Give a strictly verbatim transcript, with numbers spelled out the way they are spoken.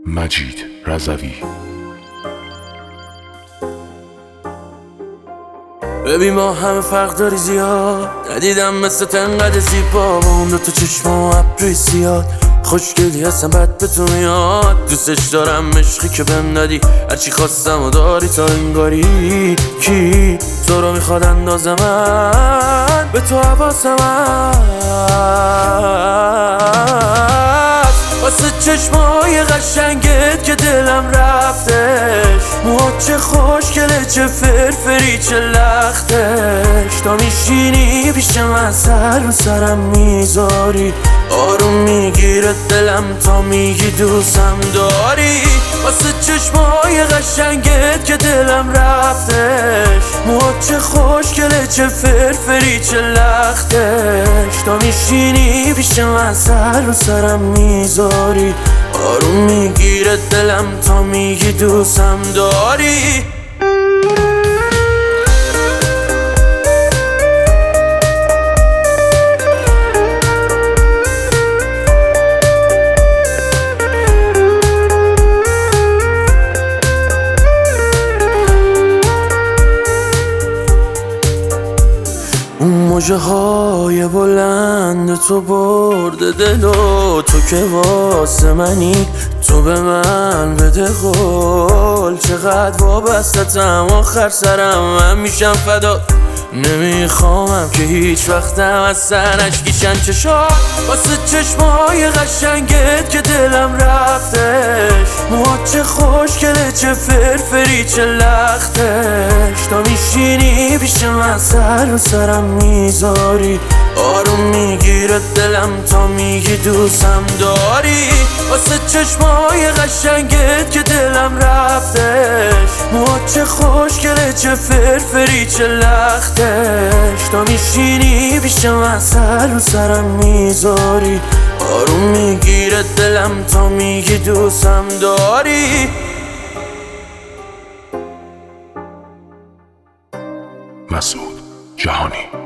مجید رضوی. ببین ما همه فرق داری زیاد، ندیدم مثل تنقدر زیبا با اون دوتا چشم و ابروی سیاد. خوشگلی هستم بد به تو میاد، دوستش دارم عشقی که بهم دادی، هرچی خواستم و داری تا انگاری. کی تو رو میخواد اندازه من به تو حواسم هست، واسه چشمای قشنگت که دلم رفتش. موهات چه خوشگله، چه فرفری، چه لختش. تا میشینی پیش من سر رو سرم میذاری، آروم میگیره دلم تا میگی دوستم داری. واسه چشمای قشنگت که دلم رفتش. موهات چه خوشگله، چه فرفری، چه لختش. تا میشینی پیش من سر رو سرم میذاری، آروم میگیره دلم تا میگی دوستم داری. اون موجه های بلند تو برده دل و تو که واسه منی، تو به من بده قول. چقدر وابستتم، آخر سرم من میشم فدات. نمیخوامم که هیچ وقتم از سر اشکیشن چشات، واسه چشمای قشنگت که دلم رفتش. موهات چه خوشگله، چه فرفری، چه لختش. تا میشینی پیش من سر و سرم میذاری، آروم میگیره دلم تا میگی دوستم داری. واسه چشمای قشنگت که دلم رفتش. موهات چه خوشگله، چه فرفری، چه لختش. تا میشینی پیش من سر و سرم میذاری، آروم میگیره دلم تا میگی دوستم داری. مسعود جهانی.